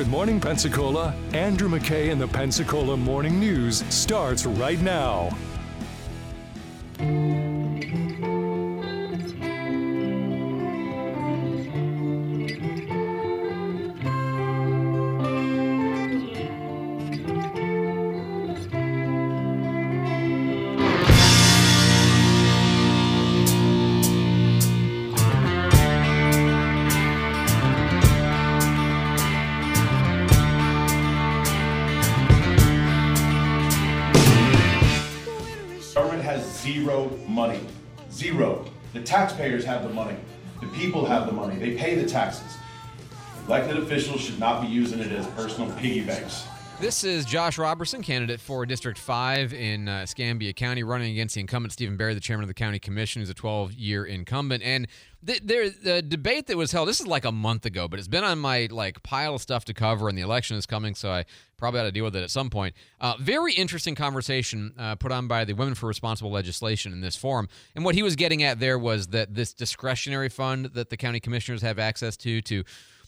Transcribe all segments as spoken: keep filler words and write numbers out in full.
Good Morning Pensacola. Andrew McKay and the Pensacola Morning News starts right now. Zero money. Zero. The taxpayers have the money. The people have the money. They pay the taxes. Elected officials should not be using it as personal piggy banks. This is Josh Robertson, candidate for District five in uh, Escambia County, running against the incumbent Stephen Berry, the chairman of the county commission, who's a twelve-year incumbent. And the, there, the debate that was held, this is like a month ago, but it's been on my like pile of stuff to cover, and the election is coming, so I probably ought to deal with it at some point. Uh, very interesting conversation uh, put on by the Women for Responsible Legislation in this forum. And what he was getting at there was that this discretionary fund that the county commissioners have access to, to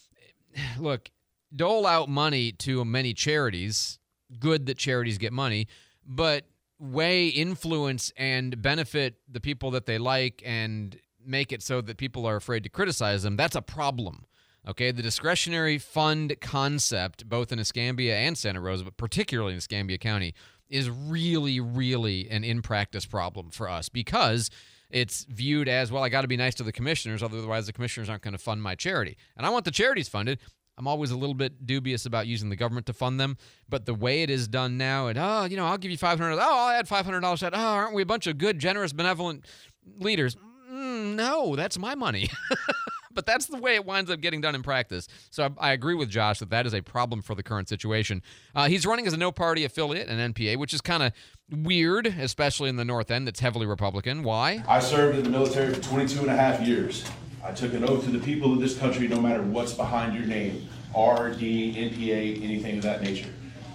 look, dole out money to many charities. Good that charities get money, but weigh influence and benefit the people that they like and make it so that people are afraid to criticize them. That's a problem. Okay, the discretionary fund concept, both in Escambia and Santa Rosa, but particularly in Escambia County, is really, really an in-practice problem for us because it's viewed as, well, I got to be nice to the commissioners, otherwise the commissioners aren't going to fund my charity. And I want the charities funded. I'm always a little bit dubious about using the government to fund them, but the way it is done now, and, oh, you know, I'll give you five hundred dollars. Oh, I'll add five hundred dollars. Oh, aren't we a bunch of good, generous, benevolent leaders? Mm, no, that's my money. But that's the way it winds up getting done in practice. So I, I agree with Josh that that is a problem for the current situation. Uh, he's running as a no-party affiliate, an N P A, which is kind of weird, especially in the North End that's heavily Republican. Why? I served in the military for twenty-two and a half years. I took an oath to the people of this country, no matter what's behind your name, R, D, N P A, anything of that nature.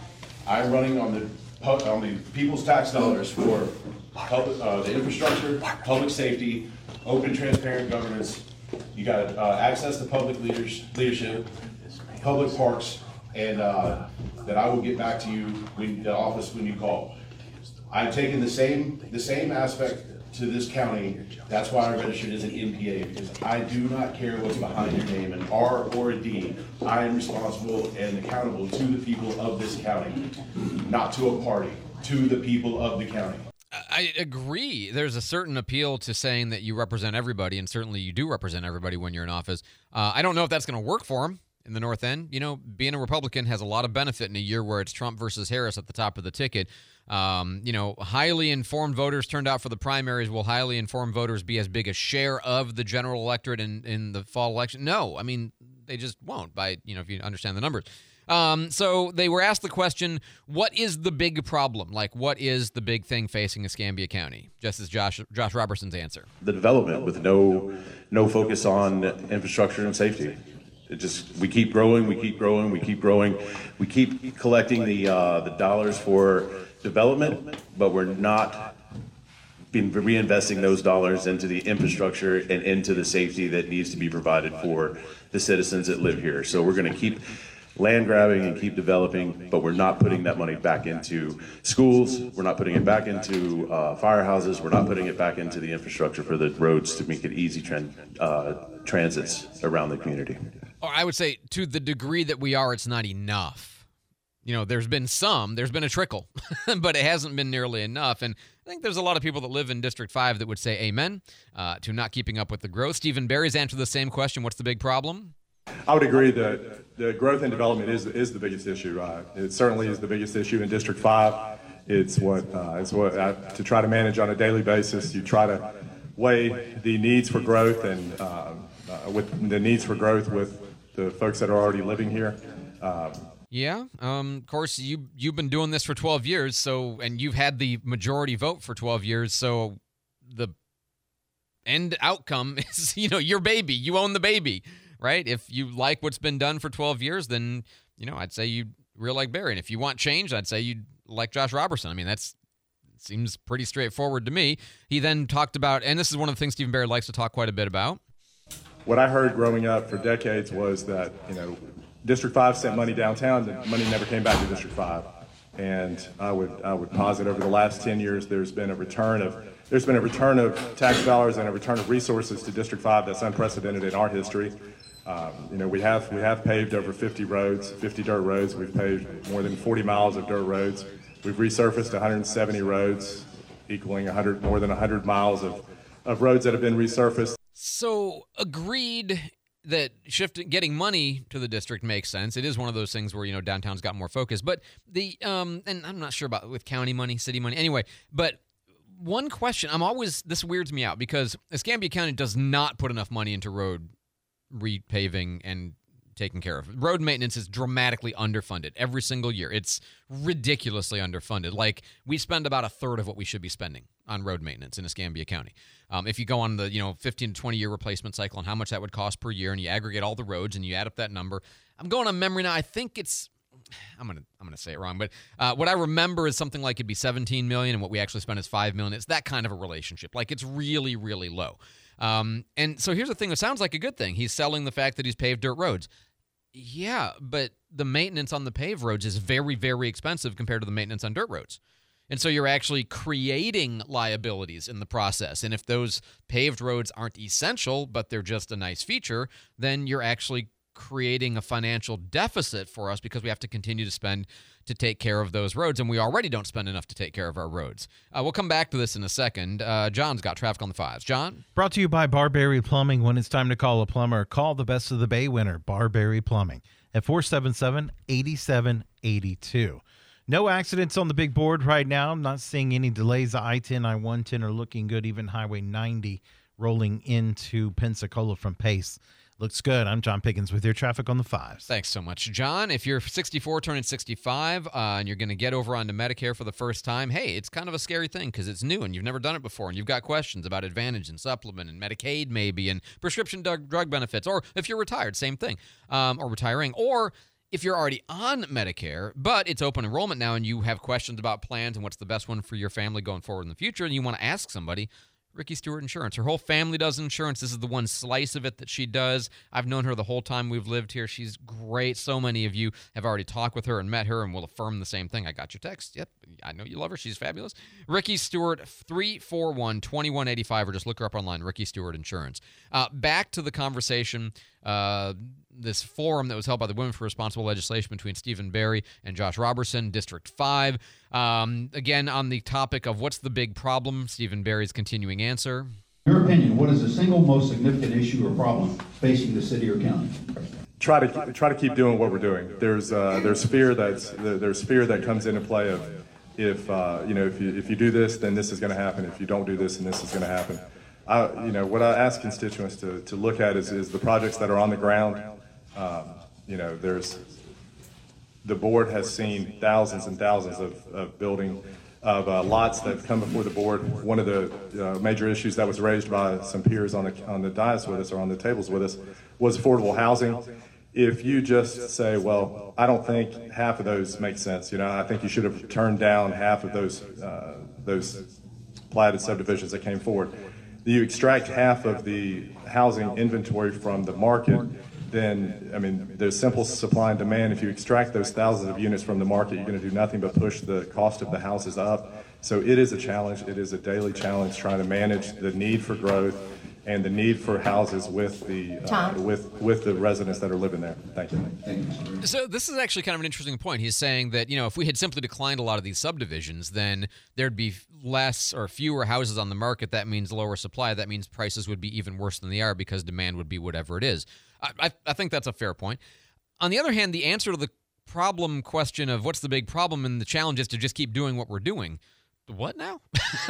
I'm running on the on the people's tax dollars for public, uh, the infrastructure, public safety, open, transparent governance. You got uh, access to public leaders, leadership, public parks, and uh, that I will get back to you when the office when you call. I've taken the same the same aspect to this county. That's why I registered as an N P A, because I do not care what's behind your name, an R or a D. I am responsible and accountable to the people of this county, not to a party, to the people of the county. I agree. There's a certain appeal to saying that you represent everybody, and certainly you do represent everybody when you're in office. Uh, I don't know if that's going to work for him in the North End. You know, being a Republican has a lot of benefit in a year where it's Trump versus Harris at the top of the ticket. Um, you know, highly informed voters turned out for the primaries. Will highly informed voters be as big a share of the general electorate in, in the fall election? No. I mean, they just won't by, you know, if you understand the numbers. Um, so they were asked the question, what is the big problem? Like, what is the big thing facing Escambia County? Just as Josh Josh Robertson's answer. The development with no no focus on infrastructure and safety. It just, we keep growing, we keep growing, we keep growing. We keep collecting the uh, the dollars for development, but we're not been reinvesting those dollars into the infrastructure and into the safety that needs to be provided for the citizens that live here. So we're going to keep land grabbing and keep developing, but we're not putting that money back into schools. We're not putting it back into uh, firehouses. We're not putting it back into the infrastructure for the roads to make it easy tran- uh, transits around the community. Or I would say to the degree that we are, it's not enough. You know, there's been some, there's been a trickle, but it hasn't been nearly enough. And I think there's a lot of people that live in District five that would say amen uh, to not keeping up with the growth. Stephen Berry's answered the same question. What's the big problem? I would agree that the growth and development is is the biggest issue. Uh, it certainly is the biggest issue in District five. It's what uh, it's what uh, to try to manage on a daily basis. You try to weigh the needs for growth and uh, uh, with the needs for growth with the folks that are already living here. Um, yeah, um, of course you you've been doing this for twelve years, so and you've had the majority vote for twelve years, so the end outcome is, you know, your baby. You own the baby. Right? If you like what's been done for twelve years, then, you know, I'd say you real like Berry. And if you want change, I'd say you'd like Josh Robertson. I mean, that's seems pretty straightforward to me. He then talked about, and this is one of the things Stephen Berry likes to talk quite a bit about. What I heard growing up for decades was that, you know, District five sent money downtown, the money never came back to District five. And I would I would posit over the last ten years, there's been a return of there's been a return of tax dollars and a return of resources to District five that's unprecedented in our history. Um, you know, we have we have paved over fifty roads, fifty dirt roads. We've paved more than forty miles of dirt roads. We've resurfaced one hundred seventy roads, equaling one hundred more than one hundred miles of, of roads that have been resurfaced. So agreed that shifting, getting money to the district makes sense. It is one of those things where, you know, downtown's got more focus. But the, um, and I'm not sure about with county money, city money. Anyway, but one question, I'm always, this weirds me out because Escambia County does not put enough money into road repaving and taken care of. Road maintenance is dramatically underfunded every single year. It's ridiculously underfunded. Like, we spend about a third of what we should be spending on road maintenance in Escambia County. Um, if you go on the, you know, fifteen to twenty year replacement cycle and how much that would cost per year, and you aggregate all the roads and you add up that number, I'm going on memory now. I think it's, I'm gonna I'm gonna say it wrong, but uh, what I remember is something like it'd be seventeen million, and what we actually spend is five million. It's that kind of a relationship. Like, it's really, really low. Um, and so here's the thing. It sounds like a good thing. He's selling the fact that he's paved dirt roads. Yeah, but the maintenance on the paved roads is very, very expensive compared to the maintenance on dirt roads. And so you're actually creating liabilities in the process. And if those paved roads aren't essential, but they're just a nice feature, then you're actually creating a financial deficit for us because we have to continue to spend to take care of those roads. And we already don't spend enough to take care of our roads. Uh, we'll come back to this in a second. Uh, John's got traffic on the fives. John? Brought to you by Barberry Plumbing. When it's time to call a plumber, call the best of the Bay winner, Barberry Plumbing, at four seven seven, eight seven eight two. No accidents on the big board right now. I'm not seeing any delays. I ten, I one ten are looking good. Even Highway ninety rolling into Pensacola from Pace. Looks good. I'm John Pickens with your traffic on the fives. Thanks so much, John. If you're sixty-four, turning sixty-five, uh, and you're going to get over onto Medicare for the first time, hey, it's kind of a scary thing because it's new and you've never done it before, and you've got questions about Advantage and Supplement and Medicaid maybe and prescription drug, drug benefits. Or if you're retired, same thing, um, or retiring. Or if you're already on Medicare, but it's open enrollment now and you have questions about plans and what's the best one for your family going forward in the future, and you want to ask somebody, Ricky Stewart Insurance. Her whole family does insurance. This is the one slice of it that she does. I've known her the whole time we've lived here. She's great. So many of you have already talked with her and met her and will affirm the same thing. I got your text. Yep, I know you love her. She's fabulous. Ricky Stewart, three four one, two one eight five, or just look her up online, Ricky Stewart Insurance. Uh, back to the conversation, uh, this forum that was held by the Women for Responsible Legislation between Stephen Barry and Josh Robertson, District five. Um, again, on the topic of what's the big problem, Stephen Barry's continuing answer. In your opinion, what is the single most significant issue or problem facing the city or county? Try to try to keep doing what we're doing. There's uh, there's fear that's there's fear that comes into play of if uh, you know if you if you do this, then this is going to happen. If you don't do this, then this is going to happen. I, you know what I ask constituents to, to look at is, is the projects that are on the ground. Um, you know, there's the board has seen thousands and thousands of, of building of uh, lots that have come before the board. One of the uh, major issues that was raised by some peers on the on the dais with us or on the tables with us was affordable housing. If you just say, well, I don't think half of those make sense. You know, I think you should have turned down half of those uh, those platted subdivisions that came forward. You extract half of the housing inventory from the market, then, I mean, there's simple supply and demand. If you extract those thousands of units from the market, you're going to do nothing but push the cost of the houses up. So it is a challenge. It is a daily challenge trying to manage the need for growth and the need for houses with the uh, with with the residents that are living there. Thank you. Thank you. So this is actually kind of an interesting point. He's saying that, you know, if we had simply declined a lot of these subdivisions, then there'd be less or fewer houses on the market. That means lower supply. That means prices would be even worse than they are because demand would be whatever it is. I, I, I think that's a fair point. On the other hand, the answer to the problem question of what's the big problem and the challenge is to just keep doing what we're doing. What now?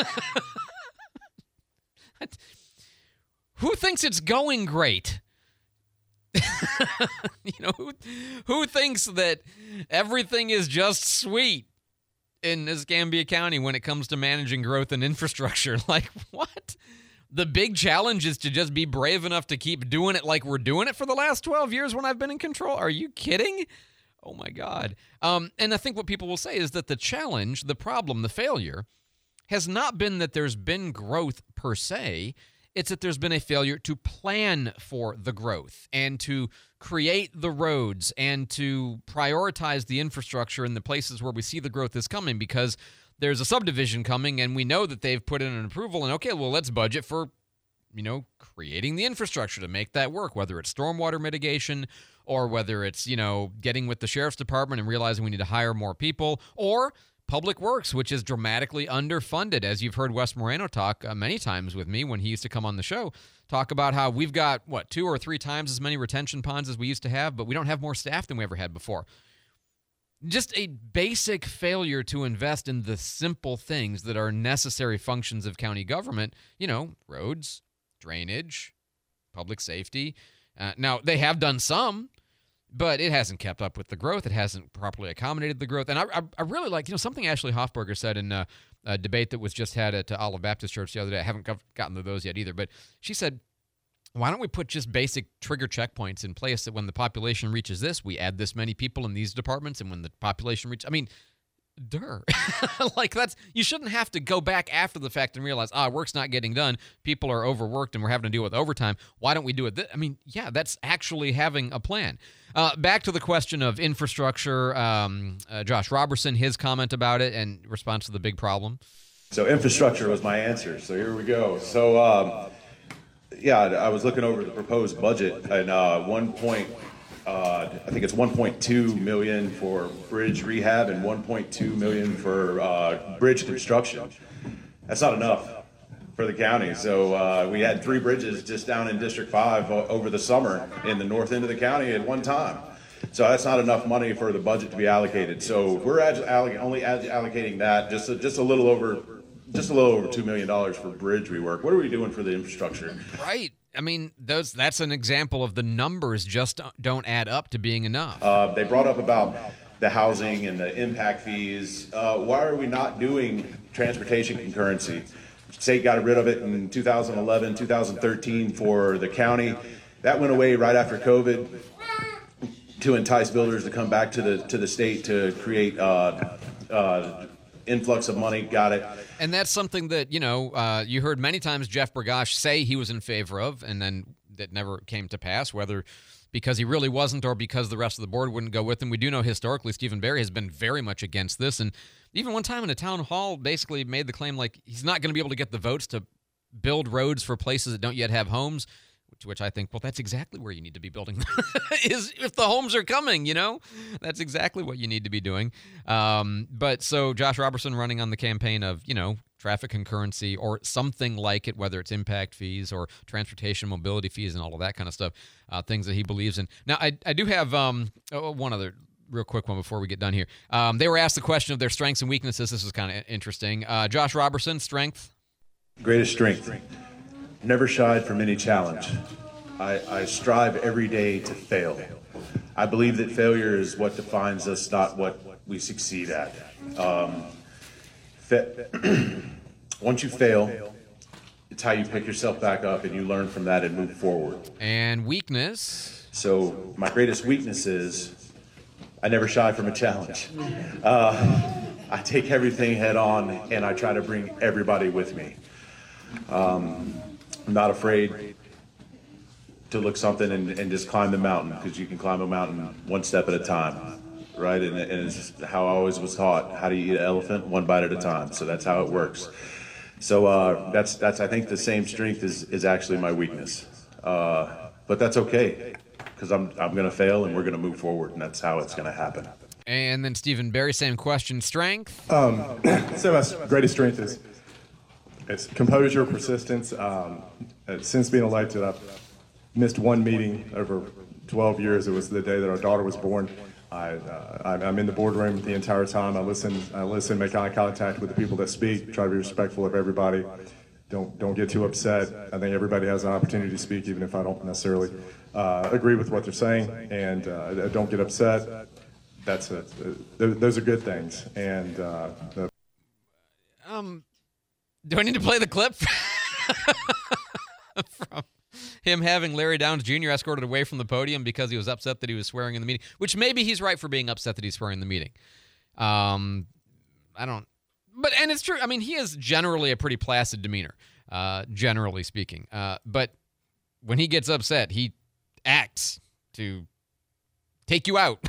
Who thinks it's going great? you know, who, who thinks that everything is just sweet in Escambia County when it comes to managing growth and infrastructure? Like, what? The big challenge is to just be brave enough to keep doing it like we're doing it for the last twelve years when I've been in control? Are you kidding? Oh, my God. Um, and I think what people will say is that the challenge, the problem, the failure has not been that there's been growth per se. It's that there's been a failure to plan for the growth and to create the roads and to prioritize the infrastructure in the places where we see the growth is coming, because there's a subdivision coming and we know that they've put in an approval and, okay, well, let's budget for, you know, creating the infrastructure to make that work, whether it's stormwater mitigation or whether it's, you know, getting with the sheriff's department and realizing we need to hire more people, or Public Works, which is dramatically underfunded, as you've heard Wes Moreno talk uh, many times with me when he used to come on the show, talk about how we've got, what, two or three times as many retention ponds as we used to have, but we don't have more staff than we ever had before. Just a basic failure to invest in the simple things that are necessary functions of county government, you know, roads, drainage, public safety. Uh, now, they have done some, but it hasn't kept up with the growth. It hasn't properly accommodated the growth. And I, I, I really like, you know, something Ashley Hoffberger said in a, a debate that was just had at uh, Olive Baptist Church the other day. I haven't gotten to those yet either. But she said, why don't we put just basic trigger checkpoints in place that when the population reaches this, we add this many people in these departments. And when the population reaches, I mean, duh. Like, that's, you shouldn't have to go back after the fact and realize, ah, work's not getting done. People are overworked and we're having to deal with overtime. Why don't we do it? Th- I mean, yeah, that's actually having a plan. Uh, back to the question of infrastructure. Um, uh, Josh Robertson, his comment about it and response to the big problem. So infrastructure was my answer. So here we go. So, um, yeah, I was looking over the proposed budget, and uh, one point, uh, I think it's one point two million for bridge rehab and one point two million for uh, bridge construction. That's not enough for the county. So uh, we had three bridges just down in District Five o- over the summer in the north end of the county at one time. So that's not enough money for the budget to be allocated. So we're ad- alloc- only ad- allocating that just a, just a little over. Just a little over two million dollars for bridge rework. What are we doing for the infrastructure? Right. I mean, those that's an example of the numbers just don't add up to being enough. Uh, they brought up about the housing and the impact fees. Uh, why are we not doing transportation concurrency? State got rid of it in two thousand eleven, two thousand thirteen for the county. That went away right after COVID to entice builders to come back to the to the state to create uh, uh, influx of money. Got it. And that's something that, you know, uh, you heard many times Jeff Bergosh say he was in favor of, and then that never came to pass, whether because he really wasn't or because the rest of the board wouldn't go with him. We do know historically Stephen Barry has been very much against this, and even one time in a town hall basically made the claim like he's not going to be able to get the votes to build roads for places that don't yet have homes. To which I think, well, that's exactly where you need to be building. Is if the homes are coming, you know, that's exactly what you need to be doing. Um, but so Josh Robertson running on the campaign of, you know, traffic concurrency or something like it, whether it's impact fees or transportation mobility fees and all of that kind of stuff, uh, things that he believes in. Now, I, I do have um, oh, one other real quick one before we get done here. Um, they were asked the question of their strengths and weaknesses. This is kind of interesting. Uh, Josh Robertson, strength? Greatest strength. Never shied from any challenge. I, I strive every day to fail. I believe that failure is what defines us, not what we succeed at. Um, fa- once you fail, it's how you pick yourself back up and you learn from that and move forward. And weakness? So my greatest weakness is I never shy from a challenge. Uh, I take everything head on and I try to bring everybody with me. Um, I'm not afraid to look something and, and just climb the mountain, because you can climb a mountain one step at a time, right? And, and it's how I always was taught, how do you eat an elephant? One bite at a time. So that's how it works. So uh, that's, that's I think the same strength is, is actually my weakness. Uh, but that's okay, because I'm, I'm going to fail and we're going to move forward, and that's how it's going to happen. And then Stephen Barry, same question, strength? Um, so my greatest strength is It's composure, persistence. Um, since being elected, I've missed one meeting over twelve years. It was the day that our daughter was born. I, uh, I'm in the boardroom the entire time. I listen, I listen, make eye contact with the people that speak, try to be respectful of everybody. Don't don't get too upset. I think everybody has an opportunity to speak, even if I don't necessarily uh, agree with what they're saying. And uh, don't get upset. That's a, those are good things. And uh, the um. Do I need to play the clip from him having Larry Downs Junior escorted away from the podium because he was upset that he was swearing in the meeting? Which maybe he's right for being upset that he's swearing in the meeting. Um, I don't. But and it's true. I mean, he is generally a pretty placid demeanor. uh, generally speaking. Uh, but when he gets upset, he acts to take you out,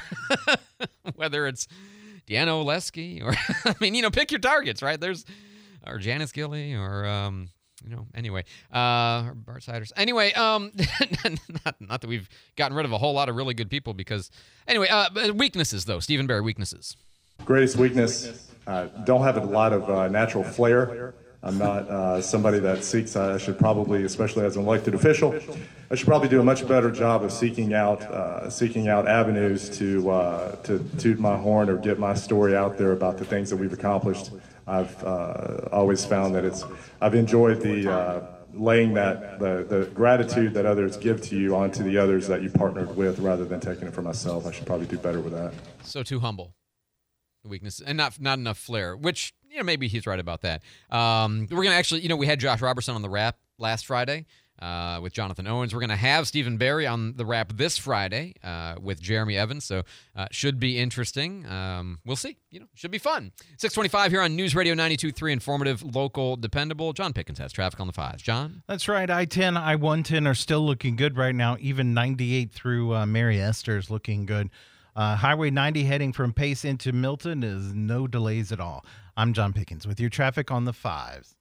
whether it's Deanna Oleski or, I mean, you know, pick your targets, right? There's, or Janice Gilley or, um, you know, anyway, uh, or Bart Siders. Anyway, um, not, not that we've gotten rid of a whole lot of really good people because, anyway, uh, weaknesses though, Stephen Barry, weaknesses. Greatest weakness, uh, don't have a lot of uh, natural flair. I'm not uh, somebody that seeks, uh, I should probably, especially as an elected official, I should probably do a much better job of seeking out uh, seeking out avenues to uh, to toot my horn or get my story out there about the things that we've accomplished. I've uh, always found that it's, I've enjoyed the uh, laying that, the, the gratitude that others give to you onto the others that you partnered with rather than taking it for myself. I should probably do better with that. So too humble. Weakness and not not enough flair, which, you know, maybe he's right about that. Um, we're going to actually, you know, we had Josh Robertson on the Wrap last Friday uh, with Jonathan Owens. We're going to have Stephen Barry on the Wrap this Friday uh, with Jeremy Evans, so uh, should be interesting. Um, we'll see. You know, should be fun. six twenty-five here on News Radio ninety-two point three, informative, local, dependable. John Pickens has traffic on the fives. John? That's right. I ten, I one ten are still looking good right now. Even ninety-eight through uh, Mary Esther is looking good. Uh, Highway ninety heading from Pace into Milton is no delays at all. I'm John Pickens with your traffic on the fives.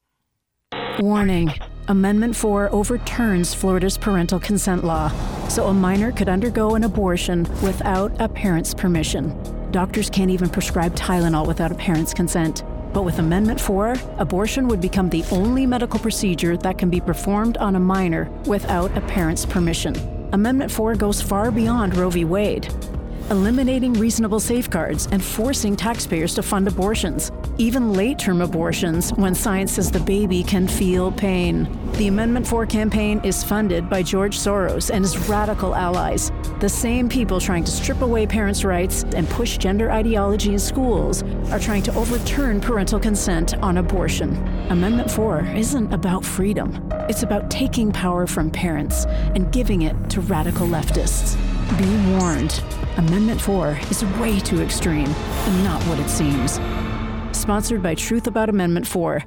Warning. Amendment four overturns Florida's parental consent law, so a minor could undergo an abortion without a parent's permission. Doctors can't even prescribe Tylenol without a parent's consent. But with Amendment four, abortion would become the only medical procedure that can be performed on a minor without a parent's permission. Amendment four goes far beyond Roe v. Wade, eliminating reasonable safeguards and forcing taxpayers to fund abortions, even late-term abortions when science says the baby can feel pain. The Amendment four campaign is funded by George Soros and his radical allies, the same people trying to strip away parents' rights and push gender ideology in schools are trying to overturn parental consent on abortion. Amendment four isn't about freedom. It's about taking power from parents and giving it to radical leftists. Be warned. Amendment four is way too extreme and not what it seems. Sponsored by Truth About Amendment four.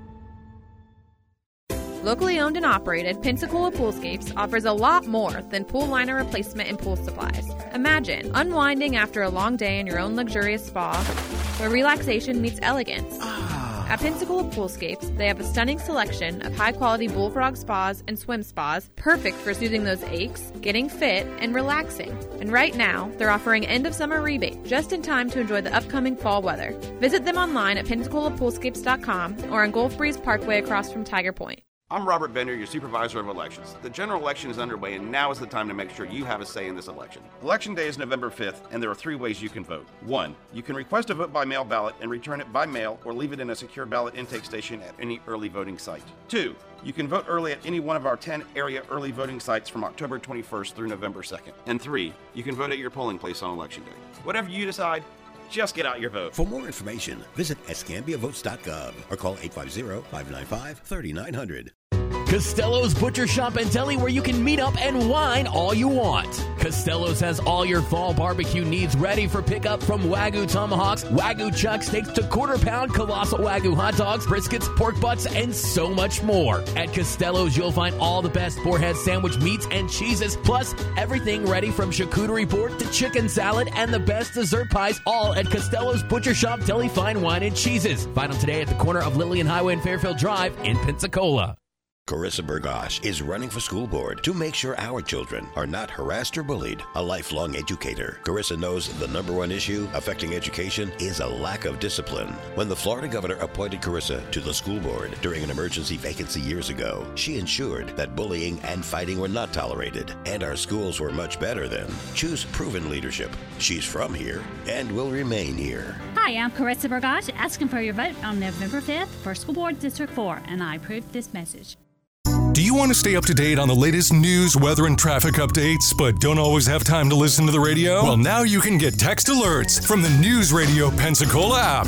Locally owned and operated, Pensacola Poolscapes offers a lot more than pool liner replacement and pool supplies. Imagine unwinding after a long day in your own luxurious spa, where relaxation meets elegance. At Pensacola Poolscapes, they have a stunning selection of high-quality bullfrog spas and swim spas, perfect for soothing those aches, getting fit, and relaxing. And right now, they're offering end-of-summer rebate, just in time to enjoy the upcoming fall weather. Visit them online at pensacola poolscapes dot com or on Gulf Breeze Parkway across from Tiger Point. I'm Robert Bender, your supervisor of elections. The general election is underway, and now is the time to make sure you have a say in this election. Election day is November fifth, and there are three ways you can vote. One, you can request a vote by mail ballot and return it by mail or leave it in a secure ballot intake station at any early voting site. Two, you can vote early at any one of our ten area early voting sites from October twenty-first through November second. And three, you can vote at your polling place on election day. Whatever you decide, just get out your vote. For more information, visit escambia votes dot gov or call eight five zero, five nine five, three nine zero zero. Costello's Butcher Shop and Deli, where you can meet up and wine all you want. Costello's has all your fall barbecue needs ready for pickup, from Wagyu tomahawks, Wagyu chuck steaks to quarter pound colossal Wagyu hot dogs, briskets, pork butts, and so much more. At Costello's, you'll find all the best forehead sandwich meats and cheeses, plus everything ready from charcuterie board to chicken salad and the best dessert pies, all at Costello's Butcher Shop, Deli, Fine Wine, and Cheeses. Find them today at the corner of Lillian Highway and Fairfield Drive in Pensacola. Carissa Bergosh is running for school board to make sure our children are not harassed or bullied. A lifelong educator, Carissa knows the number one issue affecting education is a lack of discipline. When the Florida governor appointed Carissa to the school board during an emergency vacancy years ago, she ensured that bullying and fighting were not tolerated, and our schools were much better then. Choose proven leadership. She's from here and will remain here. Hi, I'm Carissa Bergosh, asking for your vote on November fifth for School Board District four, and I approve this message. Do you want to stay up to date on the latest news, weather, and traffic updates, but don't always have time to listen to the radio? Well, now you can get text alerts from the News Radio Pensacola app.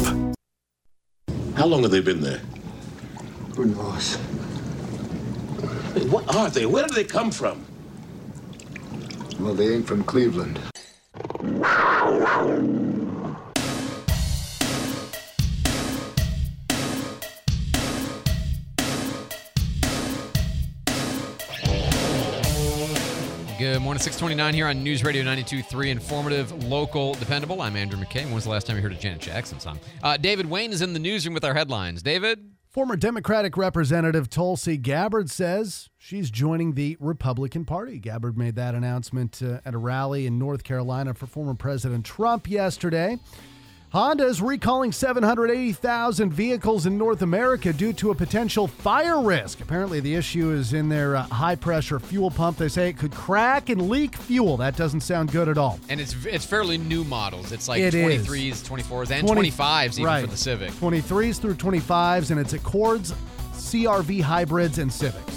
How long have they been there? Who knows? Hey, what are they? Where did they come from? Well, they ain't from Cleveland. morning, six twenty-nine here on News Radio ninety-two point three. Informative, local, dependable. I'm Andrew McKay. When was the last time you heard a Janet Jackson song? Uh, David Wayne is in the newsroom with our headlines. David? Former Democratic Representative Tulsi Gabbard says she's joining the Republican Party. Gabbard made that announcement uh, at a rally in North Carolina for former President Trump yesterday. Honda is recalling seven hundred eighty thousand vehicles in North America due to a potential fire risk. Apparently, the issue is in their uh, high-pressure fuel pump. They say it could crack and leak fuel. That doesn't sound good at all. And it's it's fairly new models. It's like It twenty-threes, is. twenty-fours, and twenty twenty-fives even right. for the Civic. twenty-threes through twenty-fives, and it's Accords, C R V hybrids, and Civics.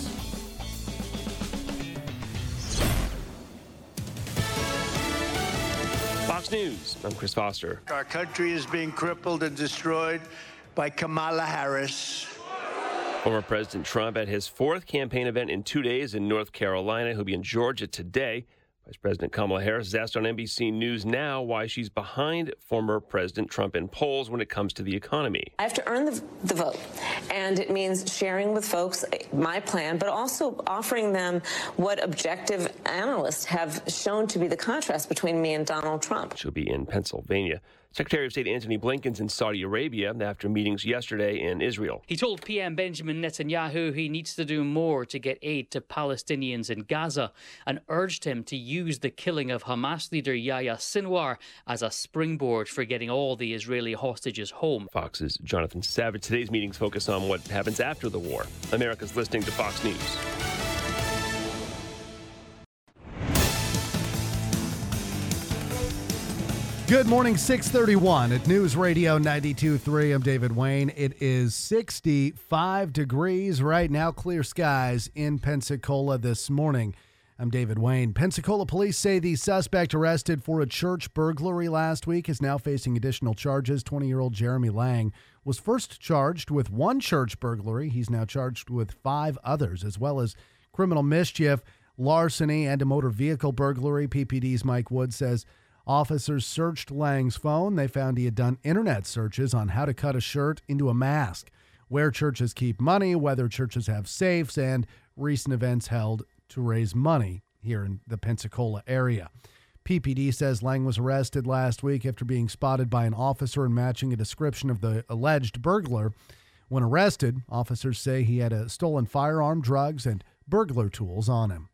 Fox News, I'm Chris Foster. Our country is being crippled and destroyed by Kamala Harris. Former President Trump at his fourth campaign event in two days in North Carolina. He'll be in Georgia today. Vice President Kamala Harris is asked on N B C News Now why she's behind former President Trump in polls when it comes to the economy. I have to earn the, the vote, and it means sharing with folks my plan, but also offering them what objective analysts have shown to be the contrast between me and Donald Trump. She'll be in Pennsylvania. Secretary of State Antony Blinken's in Saudi Arabia after meetings yesterday in Israel. He told P M Benjamin Netanyahu he needs to do more to get aid to Palestinians in Gaza and urged him to use the killing of Hamas leader Yahya Sinwar as a springboard for getting all the Israeli hostages home. Fox's Jonathan Savage. Today's meetings focus on what happens after the war. America's listening to Fox News. Good morning, six thirty-one at News Radio ninety-two point three. I'm David Wayne. It is sixty-five degrees right now, clear skies in Pensacola this morning. I'm David Wayne. Pensacola police say the suspect arrested for a church burglary last week is now facing additional charges. twenty-year-old Jeremy Lang was first charged with one church burglary. He's now charged with five others, as well as criminal mischief, larceny, and a motor vehicle burglary. P P D's Mike Wood says officers searched Lang's phone. They found he had done internet searches on how to cut a shirt into a mask, where churches keep money, whether churches have safes, and recent events held to raise money here in the Pensacola area. P P D says Lang was arrested last week after being spotted by an officer and matching a description of the alleged burglar. When arrested, officers say he had a stolen firearm, drugs, and burglar tools on him.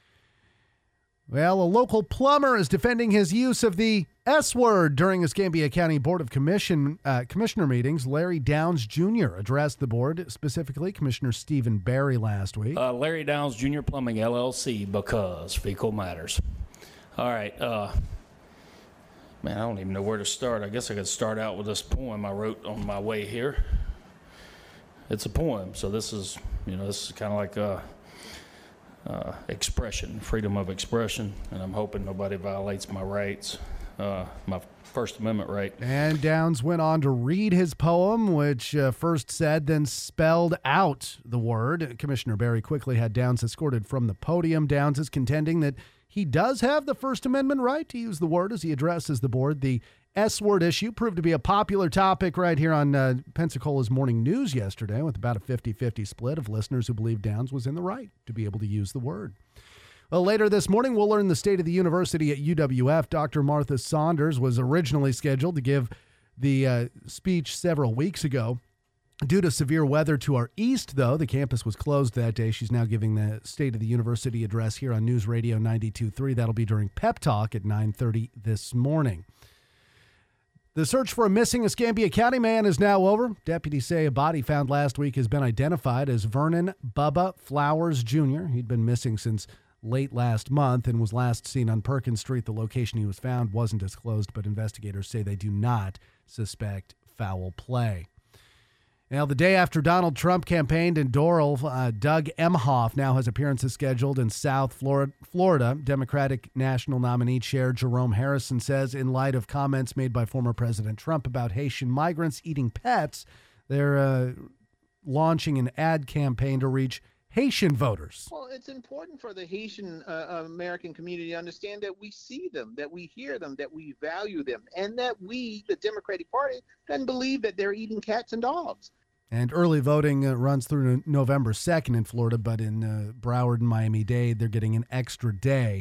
Well, a local plumber is defending his use of the S word during Escambia County Board of Commission uh, Commissioner meetings. Larry Downs Junior addressed the board, specifically Commissioner Stephen Barry last week. Uh, Larry Downs Junior Plumbing, L L C, because fecal matters. All right. Uh, man, I don't even know where to start. I guess I could start out with this poem I wrote on my way here. It's a poem, so this is, you know, this is kind of like a... Uh, expression, freedom of expression, and I'm hoping nobody violates my rights, uh, my First Amendment right. And Downs went on to read his poem, which uh, first said, then spelled out the word. Commissioner Barry quickly had Downs escorted from the podium. Downs is contending that he does have the First Amendment right to use the word as he addresses the board. The S-word issue proved to be a popular topic right here on uh, Pensacola's Morning News yesterday, with about a fifty-fifty split of listeners who believe Downs was in the right to be able to use the word. Well, later this morning, we'll learn the state of the university at U W F. Doctor Martha Saunders was originally scheduled to give the uh, speech several weeks ago. Due to severe weather to our east, though, the campus was closed that day. She's now giving the State of the University address here on News Radio ninety-two point three. That'll be during Pep Talk at nine thirty this morning. The search for a missing Escambia County man is now over. Deputies say a body found last week has been identified as Vernon Bubba Flowers Junior He'd been missing since late last month and was last seen on Perkins Street. The location he was found wasn't disclosed, but investigators say they do not suspect foul play. Now, the day after Donald Trump campaigned in Doral, uh, Doug Emhoff now has appearances scheduled in South Florida. Florida. Democratic National Nominee Chair Jerome Harrison says in light of comments made by former President Trump about Haitian migrants eating pets, they're uh, launching an ad campaign to reach Haitian voters. Well, it's important for the Haitian uh, American community to understand that we see them, that we hear them, that we value them, and that we, the Democratic Party, doesn't believe that they're eating cats and dogs. And early voting uh, runs through November second in Florida, but in uh, Broward and Miami-Dade, they're getting an extra day.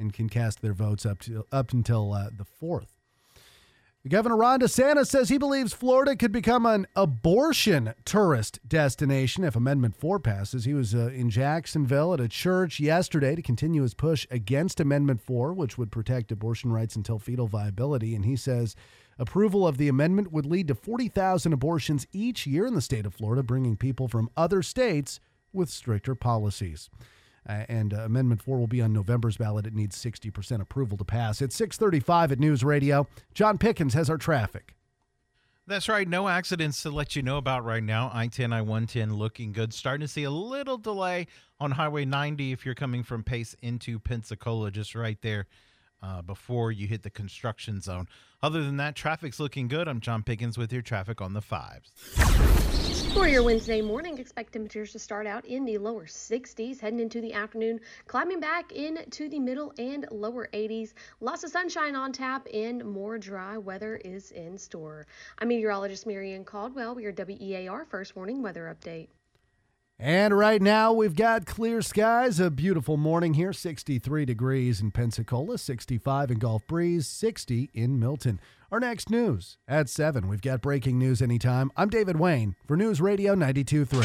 and can cast their votes up to up until uh, the fourth. Governor Ron DeSantis says he believes Florida could become an abortion tourist destination if Amendment four passes. He was uh, in Jacksonville at a church yesterday to continue his push against Amendment four, which would protect abortion rights until fetal viability. And he says approval of the amendment would lead to forty thousand abortions each year in the state of Florida, bringing people from other states with stricter policies. Uh, and uh, Amendment four will be on November's ballot. It needs sixty percent approval to pass. It's six thirty-five at News Radio. John Pickens has our traffic. That's right. No accidents to let you know about right now. I ten, I one ten looking good. Starting to see a little delay on Highway ninety if you're coming from Pace into Pensacola, just right there uh, before you hit the construction zone. Other than that, traffic's looking good. I'm John Pickens with your traffic on the fives. For your Wednesday morning, expect temperatures to start out in the lower sixties, heading into the afternoon, climbing back into the middle and lower eighties. Lots of sunshine on tap and more dry weather is in store. I'm meteorologist Marianne Caldwell with your W E A R First Warning Weather Update. And right now we've got clear skies, a beautiful morning here, sixty-three degrees in Pensacola, sixty-five in Gulf Breeze, sixty in Milton. Our next news at seven. We've got breaking news anytime. I'm David Wayne for News Radio ninety-two point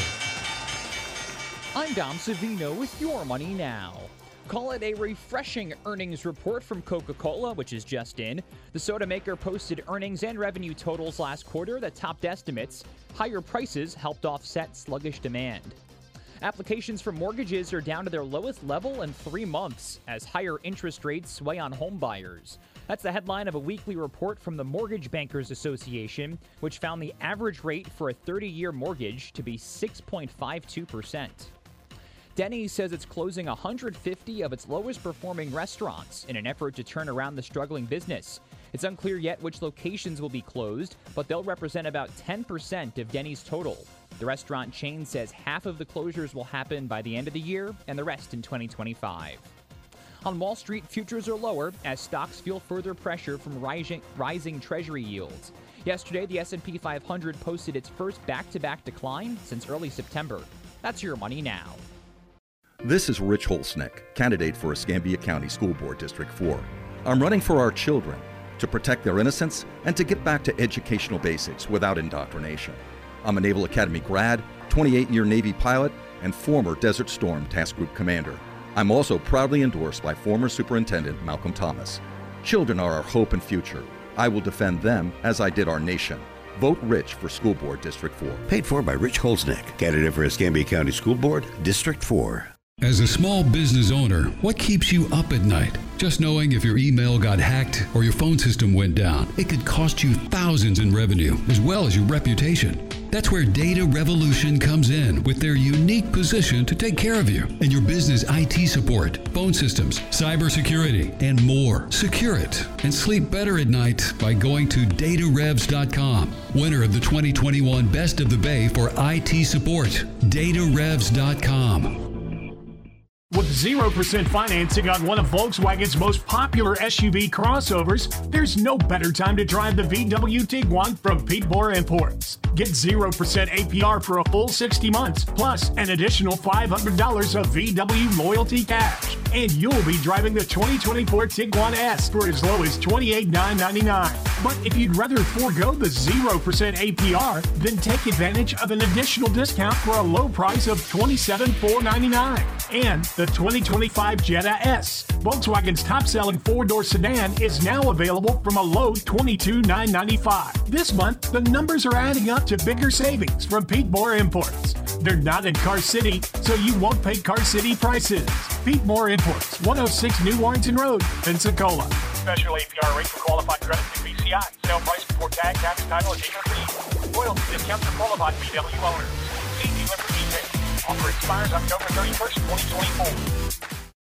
three. I'm Dom Savino with Your Money Now. Call it a refreshing earnings report from Coca-Cola, which is just in. The soda maker posted earnings and revenue totals last quarter that topped estimates. Higher prices helped offset sluggish demand. Applications for mortgages are down to their lowest level in three months as higher interest rates sway on home buyers. That's the headline of a weekly report from the Mortgage Bankers Association, which found the average rate for a thirty-year mortgage to be six point five two percent. Denny's says it's closing one hundred fifty of its lowest performing restaurants in an effort to turn around the struggling business. It's unclear yet which locations will be closed, but they'll represent about ten percent of Denny's total. The restaurant chain says half of the closures will happen by the end of the year and the rest in twenty twenty-five. On Wall Street, futures are lower as stocks feel further pressure from rising, rising Treasury yields. Yesterday, the S and P five hundred posted its first back-to-back decline since early September. That's Your Money Now. This is Rich Holsnick, candidate for Escambia County School Board District four. I'm running for our children, to protect their innocence and to get back to educational basics without indoctrination. I'm a Naval Academy grad, twenty-eight year Navy pilot, and former Desert Storm Task Group commander. I'm also proudly endorsed by former Superintendent Malcolm Thomas. Children are our hope and future. I will defend them as I did our nation. Vote Rich for School Board District four. Paid for by Rich Holsnick, candidate for Escambia County School Board, District four. As a small business owner, what keeps you up at night? Just knowing if your email got hacked or your phone system went down, it could cost you thousands in revenue as well as your reputation. That's where Data Revolution comes in with their unique position to take care of you and your business I T support, phone systems, cybersecurity, and more. Secure it and sleep better at night by going to data revs dot com. Winner of the twenty twenty-one Best of the Bay for I T support, data revs dot com. With zero percent financing on one of Volkswagen's most popular S U V crossovers, there's no better time to drive the V W Tiguan from Pete Moore Imports. Get zero percent A P R for a full sixty months, plus an additional five hundred dollars of V W loyalty cash. And you'll be driving the twenty twenty-four Tiguan S for as low as twenty-eight thousand nine hundred ninety-nine dollars. But if you'd rather forego the zero percent A P R, then take advantage of an additional discount for a low price of twenty-seven thousand four hundred ninety-nine dollars. And the twenty twenty-five Jetta S, Volkswagen's top-selling four-door sedan, is now available from a low twenty-two thousand nine hundred ninety-five dollars. This month, the numbers are adding up to bigger savings from Pete Moore Imports. They're not in Car City, so you won't pay Car City prices. Pete Moore Imports, one oh six New Warrington Road, Pensacola. Special A P R rate for qualified credit through B C I. Sale price before tag, tax, title, and dealer fee. Royalty discounts for qualified V W owners. See dealer for details. Offer expires October thirty-first, twenty twenty-four.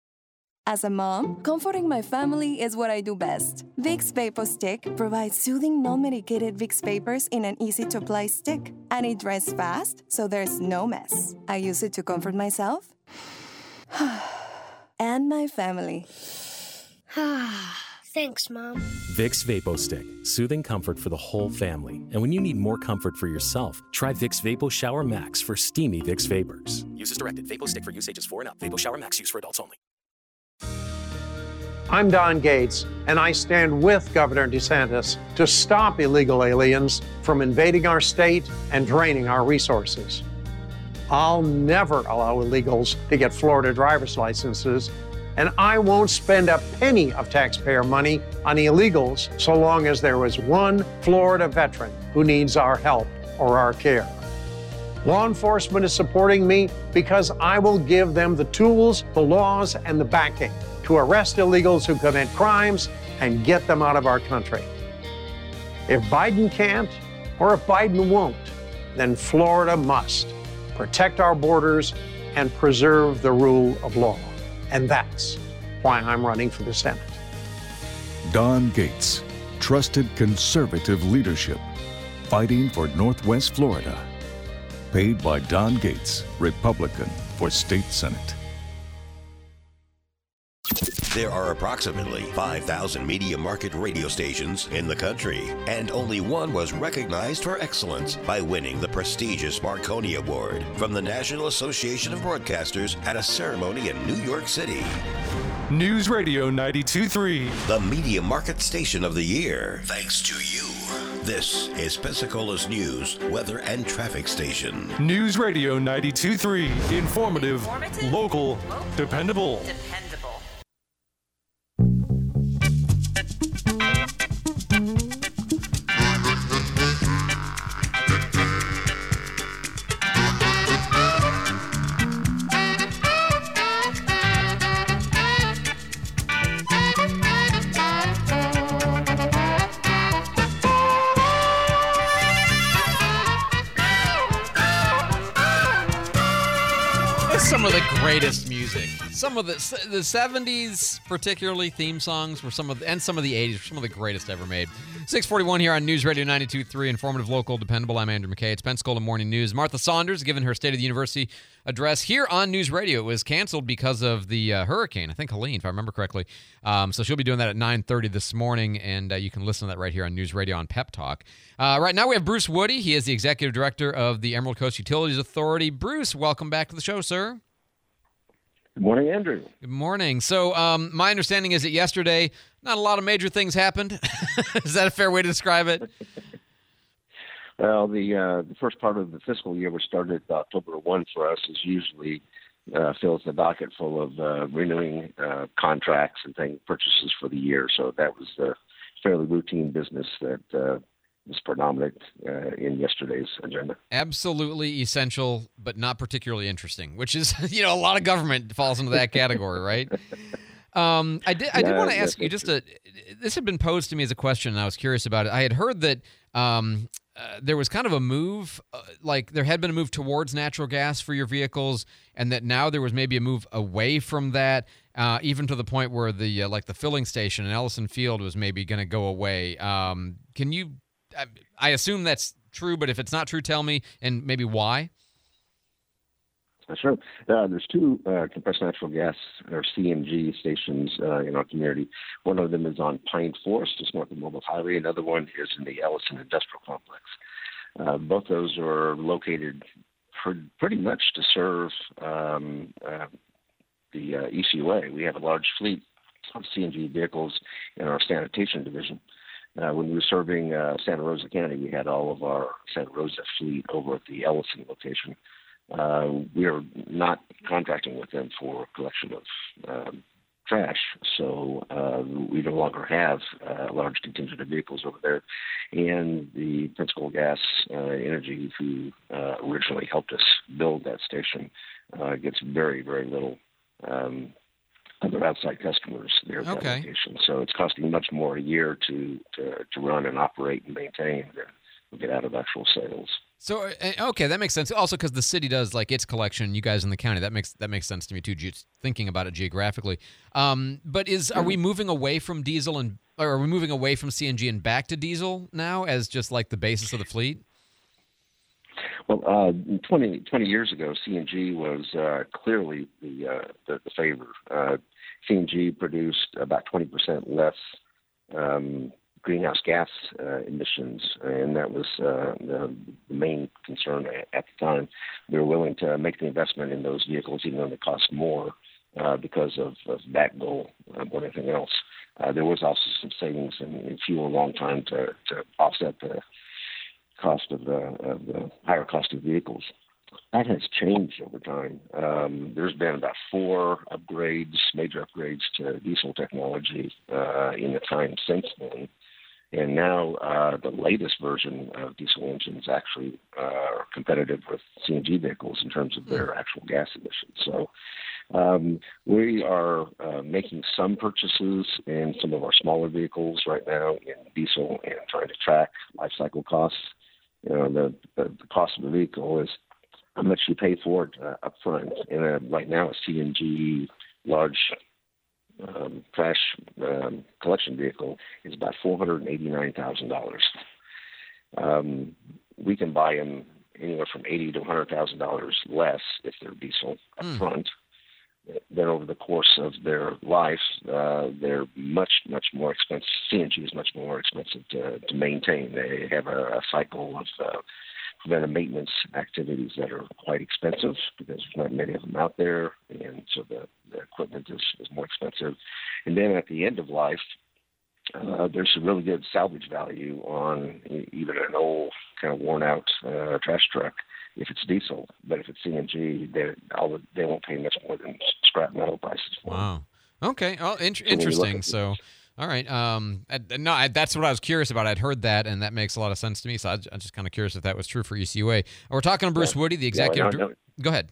As a mom, comforting my family is what I do best. Vicks VapoStick provides soothing, non-medicated Vicks vapors in an easy-to-apply stick. And it dries fast, so there's no mess. I use it to comfort myself and my family. Thanks, Mom. Vicks VapoStick. Soothing comfort for the whole family. And when you need more comfort for yourself, try Vicks Vapo Shower Max for steamy Vicks vapors. Use as directed. VapoStick for use ages four and up. Vapo Shower Max use for adults only. I'm Don Gates, and I stand with Governor DeSantis to stop illegal aliens from invading our state and draining our resources. I'll never allow illegals to get Florida driver's licenses, and I won't spend a penny of taxpayer money on illegals so long as there is one Florida veteran who needs our help or our care. Law enforcement is supporting me because I will give them the tools, the laws, and the backing to arrest illegals who commit crimes and get them out of our country. If Biden can't, or if Biden won't, then Florida must protect our borders and preserve the rule of law. And that's why I'm running for the Senate. Don Gates, trusted conservative leadership, fighting for Northwest Florida. Paid by Don Gates, Republican, for State Senate. There are approximately five thousand media market radio stations in the country, and only one was recognized for excellence by winning the prestigious Marconi Award from the National Association of Broadcasters at a ceremony in New York City. News Radio ninety-two point three. The Media Market Station of the Year, thanks to you. This is Pensacola's news, weather, and traffic station. News Radio ninety-two point three. Informative, Informative local, local, dependable. Dependable. Some of the greatest music. Some of the the seventies, particularly theme songs, were some of the, and some of the eighties were some of the greatest ever made. six forty-one here on News Radio ninety-two point three, informative, local, dependable. I'm Andrew McKay. It's Pensacola Morning News. Martha Saunders giving her State of the University address here on News Radio. It was canceled because of the uh, hurricane, I think Helene, if I remember correctly. Um, so she'll be doing that at nine thirty this morning, and uh, you can listen to that right here on News Radio on Pep Talk. Uh, right now we have Bruce Woody. He is the Executive Director of the Emerald Coast Utilities Authority. Bruce, welcome back to the show, sir. Good morning, Andrew. Good morning. So um, my understanding is that yesterday, not a lot of major things happened. Is that a fair way to describe it? Well, the uh, the first part of the fiscal year, which started October first for us, is usually uh, fills the docket full of uh, renewing uh, contracts and things, purchases for the year. So that was the fairly routine business that uh, was predominant uh, in yesterday's agenda. Absolutely essential, but not particularly interesting, which is, you know, a lot of government falls into that category, right? Um, I did I did Yeah, want to ask that's you just a, this had been posed to me as a question, and I was curious about it. I had heard that um, uh, there was kind of a move, uh, like there had been a move towards natural gas for your vehicles, and that now there was maybe a move away from that, uh, even to the point where the uh, like the filling station in Ellison Field was maybe going to go away. Um, can you? I, I assume that's true, but if it's not true, tell me, and maybe why. Sure. Uh, there's two uh, compressed natural gas, or C N G, stations uh, in our community. One of them is on Pine Forest, just north of Mobile Highway. Another one is in the Ellison Industrial Complex. Uh, both those are located pr- pretty much to serve um, uh, the uh, E C U A. We have a large fleet of C N G vehicles in our sanitation division. Uh, when we were serving uh, Santa Rosa County, we had all of our Santa Rosa fleet over at the Ellison location. Uh, we are not contracting with them for collection of um, trash, so uh, we no longer have uh, a large contingent of vehicles over there. And the Pensacola Gas uh, Energy, who uh, originally helped us build that station, uh, gets very, very little um, other outside customers there at Okay. that location. So it's costing much more a year to, to, to run and operate and maintain than we get out of actual sales. So uh, okay, that makes sense. Also, because the city does like its collection, you guys in the county, that makes that makes sense to me too. Just thinking about it geographically. Um, but is are we moving away from diesel and or are we moving away from C N G and back to diesel now as just like the basis of the fleet? Well, uh, twenty, twenty years ago, C N G was uh, clearly the, uh, the the favor. Uh, C N G produced about twenty percent less um, greenhouse gas uh, emissions, and that was uh, the, the main concern at, at the time. We were willing to make the investment in those vehicles, even though they cost more uh, because of, of that goal uh, more than anything else. Uh, there was also some savings in, in fuel a long time to, to offset the cost of the, of the higher cost of vehicles. That has changed over time. Um, there's been about four upgrades, major upgrades to diesel technology uh, in the time since then. And now uh, the latest version of diesel engines actually uh, are competitive with C N G vehicles in terms of their actual gas emissions. So um, we are uh, making some purchases in some of our smaller vehicles right now in diesel and trying to track life cycle costs. You know, the, the, the cost of the vehicle is how much you pay for it uh, up front. And uh, right now a C N G large Um, trash um, collection vehicle is about four hundred eighty-nine thousand dollars. Um, we can buy them anywhere from eighty to one hundred thousand dollars less if they're diesel up Mm. front. Then over the course of their life, uh, they're much, much more expensive. C N G is much more expensive to, to maintain. They have a, a cycle of uh, preventive maintenance activities that are quite expensive because there's not many of them out there, and so the, the equipment is, is more expensive. And then at the end of life, uh, there's some really good salvage value on e- even an old kind of worn out uh, trash truck if it's diesel. But if it's C N G, they all, they won't pay much more than scrap metal prices for. Wow. Okay. Oh, in- So when you look interesting. at So, all right. Um, I, no, I, that's what I was curious about. I'd heard that, and that makes a lot of sense to me. So I, I'm just kind of curious if that was true for E C U A. We're talking to Bruce Yeah. Woody, the Yeah, executive. no, no. dir- Go ahead.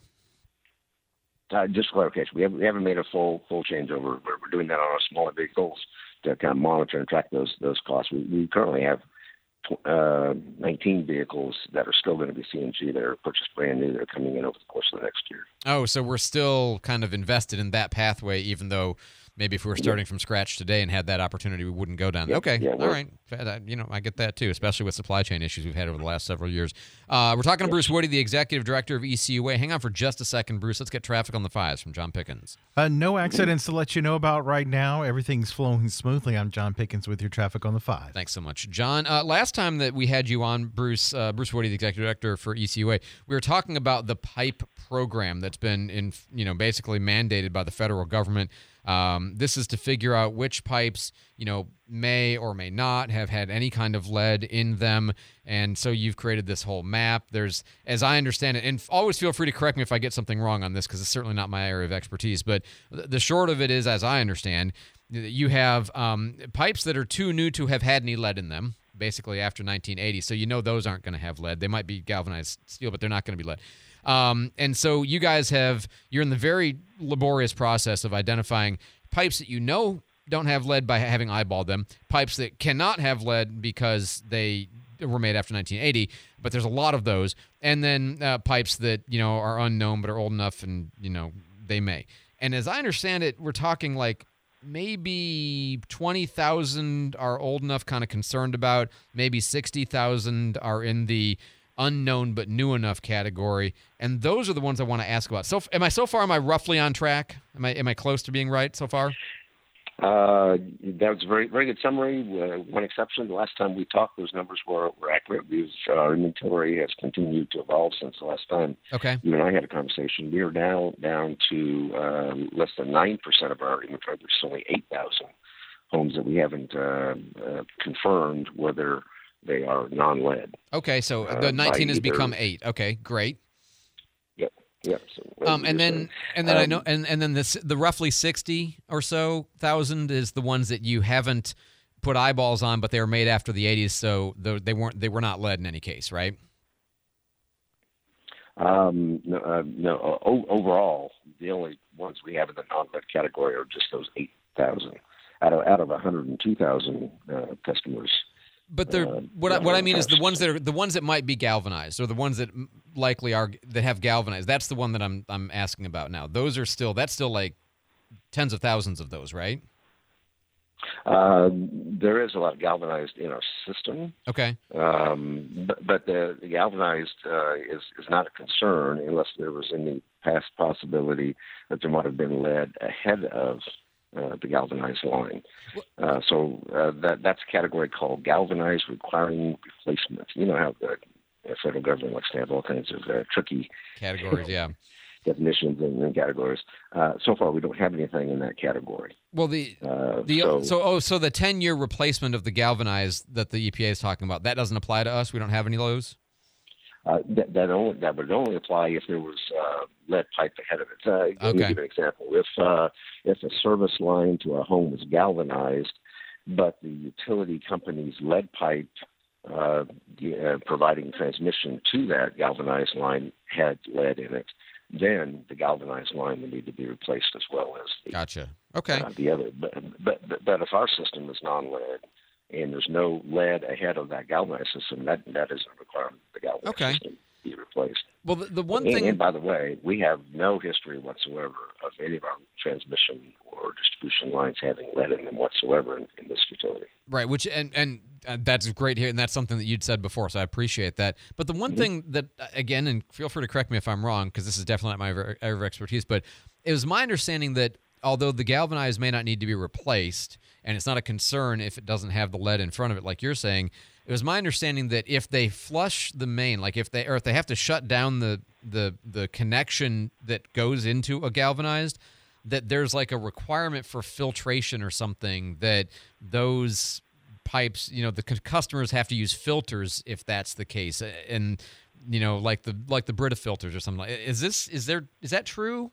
Uh, just clarification, we haven't, we haven't made a full full changeover. We're, we're doing that on our smaller vehicles to kind of monitor and track those those costs. We, we currently have tw- uh, nineteen vehicles that are still going to be C N G that are purchased brand new. They're coming in over the course of the next year. Oh, so we're still kind of invested in that pathway, even though maybe if we were starting from scratch today and had that opportunity, we wouldn't go down. Yeah, Okay, yeah, all we're- right. Uh, You know, I get that too, especially with supply chain issues we've had over the last several years. Uh, we're talking to Bruce Woody, the executive director of E C U A. Hang on for just a second, Bruce. Let's get traffic on the fives from John Pickens. Uh, no accidents to let you know about right now. Everything's flowing smoothly. I'm John Pickens with your traffic on the five. Thanks so much, John. Uh, last time that we had you on, Bruce, uh, Bruce Woody, the executive director for E C U A, we were talking about the PIPE program that's been in, you know, basically mandated by the federal government. Um, this is to figure out which pipes, you know, may or may not have had any kind of lead in them. And so you've created this whole map. There's, as I understand it, and always feel free to correct me if I get something wrong on this because it's certainly not my area of expertise. But the short of it is, as I understand, you have um, pipes that are too new to have had any lead in them, basically after nineteen eighty. So you know those aren't going to have lead. They might be galvanized steel, but they're not going to be lead. Um, and so you guys have, you're in the very laborious process of identifying pipes that you know don't have lead by having eyeballed them, pipes that cannot have lead because they were made after nineteen eighty, but there's a lot of those, and then uh, pipes that, you know, are unknown but are old enough and, you know, they may. And as I understand it, we're talking like maybe twenty thousand are old enough, kind of concerned about, maybe sixty thousand are in the unknown but new enough category, and those are the ones I want to ask about. So, am I so far? Am I roughly on track? Am I am I close to being right so far? Uh, that was a very, very good summary. Uh, one exception, the last time we talked, those numbers were, were accurate because our inventory has continued to evolve since the last time Okay. you and I had a conversation. We are now down to uh, less than nine percent of our inventory. There's only eight thousand homes that we haven't uh, uh, confirmed whether they are non-lead. Okay, so Uh, the nineteen by has either- become eight. Okay, great. Yep, yep. So, Um, and then and then I um, know and, and then this the roughly sixty or so thousand is the ones that you haven't put eyeballs on, but they were made after the eighties, so the, they weren't they were not lead in any case, right? Um, no, uh, no o- overall, the only ones we have in the non-lead category are just those eight thousand out of out of one hundred two thousand uh, customers. But they're Uh, what I, what I mean is the uh, ones that are the ones that might be galvanized, or the ones that m- likely are that have galvanized. That's the one that I'm I'm asking about now. Those are still that's still like tens of thousands of those, right? Uh, there is a lot of galvanized in our system. Okay. Um, but, but the, the galvanized uh, is is not a concern unless there was any past possibility that there might have been lead ahead of uh, the galvanized line. Uh, so uh, that that's a category called galvanized requiring replacement. You know how the, the federal government likes to have all kinds of uh, tricky Categories, yeah. definitions and, and categories. Uh, so far, we don't have anything in that category. Well, the uh, the so, so oh so the ten year replacement of the galvanized that the E P A is talking about, that doesn't apply to us. We don't have any of those. Uh, that that only that would only apply if there was uh, lead pipe ahead of it. Uh, let me Okay. give an example. If uh, if a service line to a home was galvanized, but the utility company's lead pipe uh, the, uh, providing transmission to that galvanized line had lead in it, then the galvanized line would need to be replaced as well as the, Gotcha. Okay. uh, the other. But, but but but if our system is non-lead and there's no lead ahead of that galvanized system, that that isn't a requirement. The galvanized Okay. system be replaced. Well, the, the one and, thing. and by the way, we have no history whatsoever of any of our transmission or distribution lines having lead in them whatsoever in, in this utility. Right, which and and uh, that's great here, and that's something that you'd said before, so I appreciate that. But the one Mm-hmm. thing that, uh, again, and feel free to correct me if I'm wrong, because this is definitely not my area of expertise, but it was my understanding that although the galvanized may not need to be replaced, and it's not a concern if it doesn't have the lead in front of it, like you're saying, it was my understanding that if they flush the main, like if they or if they have to shut down the the the connection that goes into a galvanized, that there's like a requirement for filtration or something that those pipes, you know, the c- customers have to use filters if that's the case, and you know, like the like the Brita filters or something. Like, is this is there is that true?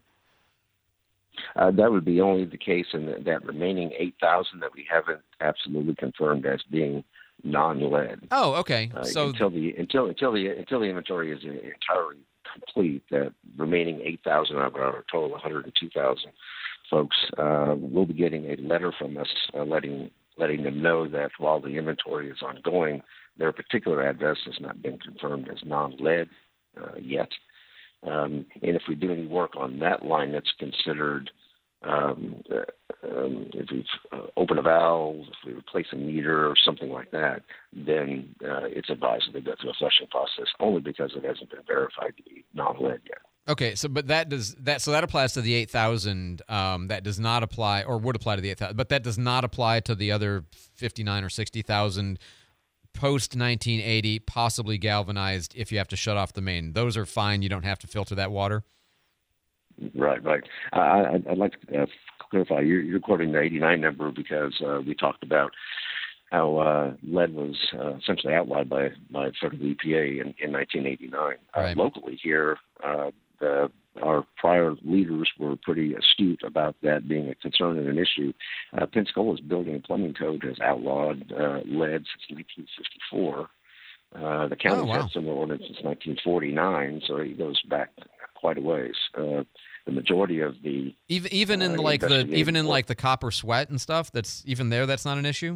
Uh, that would be only the case in the, that remaining eight thousand that we haven't absolutely confirmed as being non-lead. Oh, okay. Uh, So until the until until the until the inventory is entirely complete, that remaining eight thousand of our total one hundred two thousand folks uh, will be getting a letter from us uh, letting letting them know that while the inventory is ongoing, their particular address has not been confirmed as non-lead uh, yet. Um, and if we do any work on that line that's considered, um, uh, um, if we uh, open a valve, if we replace a meter or something like that, then uh, it's advised that they go through a flushing process only because it hasn't been verified to be non-lead yet. okay, so but that does that so that applies to the eight thousand. Um, that does not apply, or would apply to the eight thousand, but that does not apply to the other fifty nine or sixty thousand post nineteen eighty, possibly galvanized. If you have to shut off the main, those are fine. You don't have to filter that water. Right, right. I, I'd like to uh, clarify. You're, you're quoting the eighty-nine number because uh, we talked about how uh, lead was uh, essentially outlawed by by sort of the E P A in, in nineteen eighty-nine. Right. Uh, locally here, uh, the, our prior leaders were pretty astute about that being a concern and an issue. Uh, Pensacola's building and plumbing code has outlawed uh, lead since nineteen fifty-four. Uh, the county's Oh, wow. had similar ordinance since nineteen forty-nine, so it goes back quite a ways. Uh, the majority of the Even even in uh, like the investigative even in work- like the copper sweat and stuff. That's even there. That's not an issue.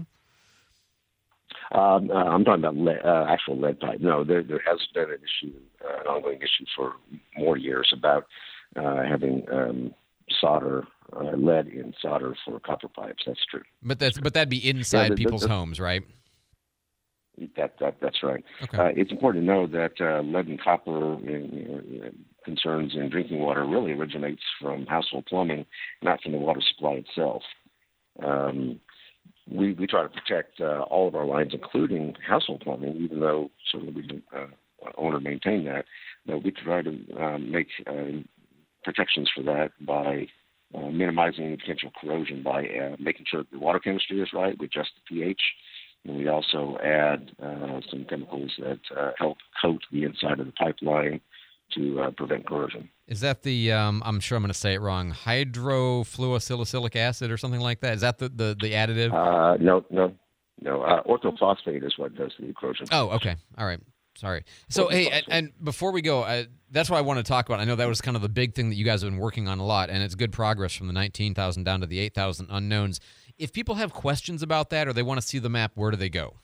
Um, uh, I'm talking about lead, uh, actual lead pipe. No, there there has been an issue, uh, an ongoing issue for more years about uh, having um, solder, uh, lead in solder for copper pipes. That's true. But that's but that'd be inside Yeah, the- the- people's the- homes, right? That, that that's right. Okay. Uh, it's important to know that uh, lead and copper in, in concerns in drinking water really originates from household plumbing, not from the water supply itself. Um, we we try to protect uh, all of our lines, including household plumbing, even though certainly we don't uh, own or maintain that. But we try to um, make uh, protections for that by uh, minimizing the potential corrosion by uh, making sure that the water chemistry is right. We adjust the pH. And we also add uh, some chemicals that uh, help coat the inside of the pipeline to uh, prevent corrosion. Is that the, um, I'm sure I'm going to say it wrong, hydrofluorosilicylic acid or something like that? Is that the, the, the additive? Uh, no, no, no. Uh, orthophosphate is what does the corrosion. Oh, okay. All right. Sorry. So, hey, and, and before we go, I, that's what I want to talk about. I know that was kind of the big thing that you guys have been working on a lot, and it's good progress from the nineteen thousand down to the eight thousand unknowns. If people have questions about that or they want to see the map, where do they go?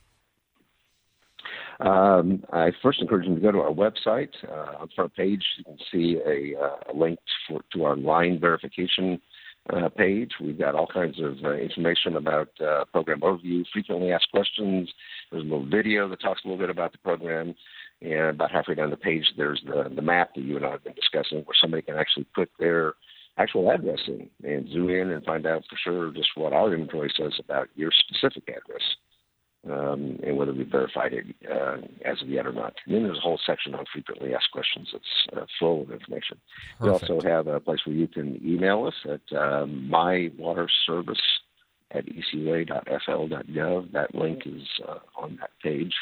Um, I first encourage them to go to our website. Uh, on the front page, you can see a, uh, a link for, to our line verification uh, page. We've got all kinds of uh, information about uh, program overview, frequently asked questions. There's a little video that talks a little bit about the program. And about halfway down the page, there's the, the map that you and I have been discussing where somebody can actually put their actual address in and zoom in and find out for sure just what our inventory says about your specific address. um, and whether we verified it uh, as of yet or not. And then there's a whole section on frequently asked questions that's uh, full of information. Perfect. We also have a place where you can email us at uh, mywaterservice at e c u a dot f l dot gov. That link is uh, on that page.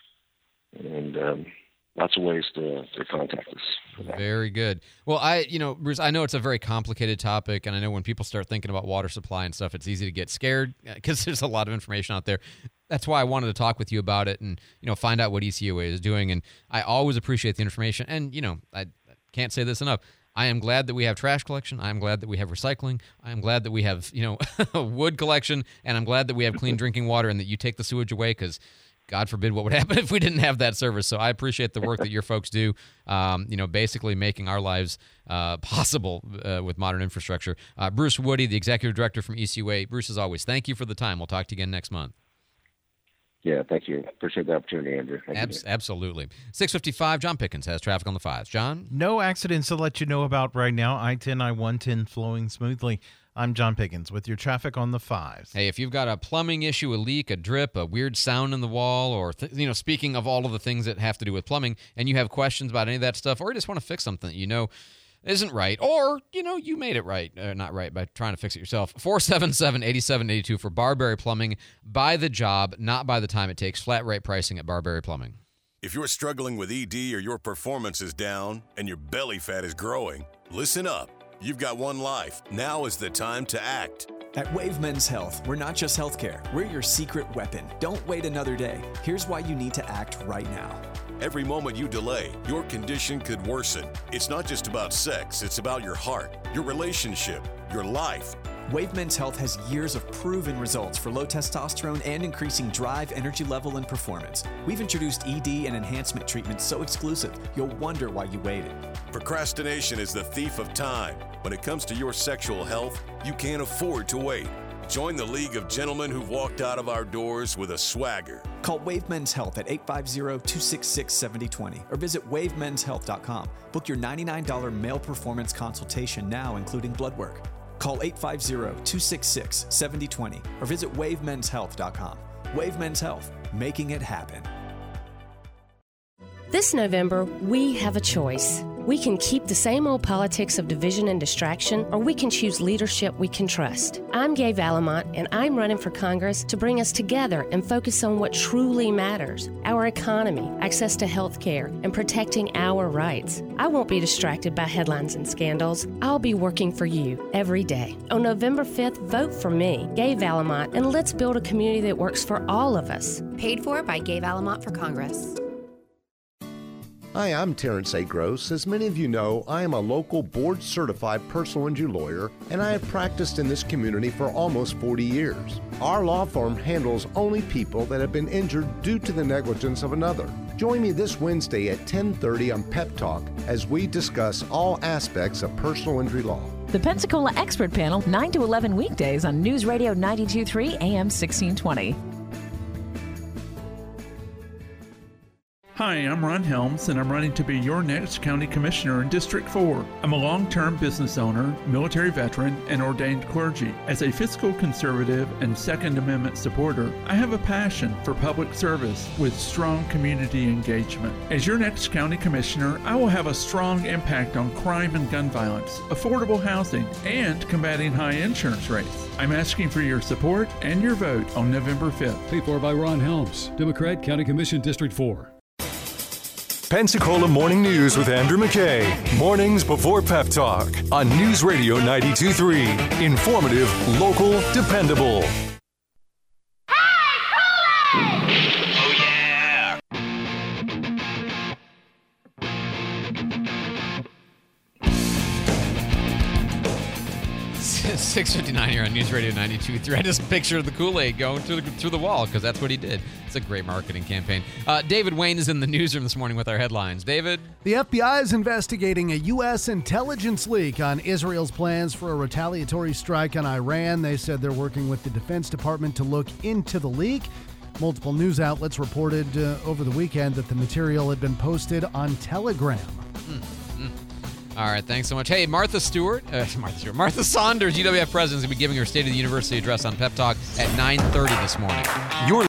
And um, lots of ways to, to contact us for that. Very good. Well, I, you know, Bruce, I know it's a very complicated topic, and I know when people start thinking about water supply and stuff, it's easy to get scared because there's a lot of information out there. That's why I wanted to talk with you about it and, you know, find out what E C U A is doing. And I always appreciate the information. And, you know, I can't say this enough. I am glad that we have trash collection. I am glad that we have recycling. I am glad that we have, you know, wood collection. And I'm glad that we have clean drinking water and that you take the sewage away, because God forbid what would happen if we didn't have that service. So I appreciate the work that your folks do, um, you know, basically making our lives uh, possible uh, with modern infrastructure. Uh, Bruce Woody, the Executive Director from E C U A. Bruce, as always, thank you for the time. We'll talk to you again next month. Yeah, thank you. Appreciate the opportunity, Andrew. Thank Abs- you. Absolutely. six fifty-five, John Pickens has traffic on the fives. John? No accidents to let you know about right now. I ten, I one ten flowing smoothly. I'm John Pickens with your traffic on the fives. Hey, if you've got a plumbing issue, a leak, a drip, a weird sound in the wall, or, th- you know, speaking of all of the things that have to do with plumbing, and you have questions about any of that stuff, or you just want to fix something that you know isn't right, or, you know, you made it right, uh, not right, by trying to fix it yourself, four seven seven, eight seven eight two for Barberry Plumbing. By the job, not by the time it takes. Flat rate pricing at Barberry Plumbing. If you're struggling with E D or your performance is down and your belly fat is growing, listen up. You've got one life. Now is the time to act. At Wave Men's Health, we're not just healthcare. We're your secret weapon. Don't wait another day. Here's why you need to act right now. Every moment you delay, your condition could worsen. It's not just about sex, it's about your heart, your relationship, your life. Wave Men's Health has years of proven results for low testosterone and increasing drive, energy level, and performance. We've introduced E D and enhancement treatments so exclusive, you'll wonder why you waited. Procrastination is the thief of time. When it comes to your sexual health, you can't afford to wait. Join the League of Gentlemen who've walked out of our doors with a swagger. Call Wave Men's Health at eight five zero, two six six, seven zero two zero or visit wave mens health dot com. Book your ninety-nine dollars male performance consultation now, including blood work. Call eight five zero, two six six, seven zero two zero or visit wave mens health dot com. Wave Men's Health, making it happen. This November, we have a choice. We can keep the same old politics of division and distraction, or we can choose leadership we can trust. I'm Gaye Valamont, and I'm running for Congress to bring us together and focus on what truly matters: our economy, access to health care, and protecting our rights. I won't be distracted by headlines and scandals. I'll be working for you every day. On November fifth, vote for me, Gaye Valamont, and let's build a community that works for all of us. Paid for by Gaye Valamont for Congress. Hi, I'm Terrence A. Gross. As many of you know, I am a local board-certified personal injury lawyer, and I have practiced in this community for almost forty years. Our law firm handles only people that have been injured due to the negligence of another. Join me this Wednesday at ten thirty on Pep Talk as we discuss all aspects of personal injury law. The Pensacola Expert Panel, nine to eleven weekdays on News Radio ninety-two point three A M sixteen twenty. Hi, I'm Ron Helms, and I'm running to be your next county commissioner in District four. I'm a long-term business owner, military veteran, and ordained clergy. As a fiscal conservative and Second Amendment supporter, I have a passion for public service with strong community engagement. As your next county commissioner, I will have a strong impact on crime and gun violence, affordable housing, and combating high insurance rates. I'm asking for your support and your vote on November fifth. Paid for by Ron Helms, Democrat, County Commission, District four. Pensacola Morning News with Andrew McKay. Mornings before Pep Talk on News Radio ninety-two point three. Informative, local, dependable. six fifty-nine here on News Radio ninety-two point three. I just pictured the Kool-Aid going through the, through the wall because that's what he did. It's a great marketing campaign. Uh, David Wayne is in the newsroom this morning with our headlines. David? The F B I is investigating a U S intelligence leak on Israel's plans for a retaliatory strike on Iran. They said they're working with the Defense Department to look into the leak. Multiple news outlets reported uh, over the weekend that the material had been posted on Telegram. Mm. All right, thanks so much. Hey, Martha Stewart, uh, Martha Stewart, Martha Saunders, U W F president, is going to be giving her State of the University address on Pep Talk at nine thirty this morning. You're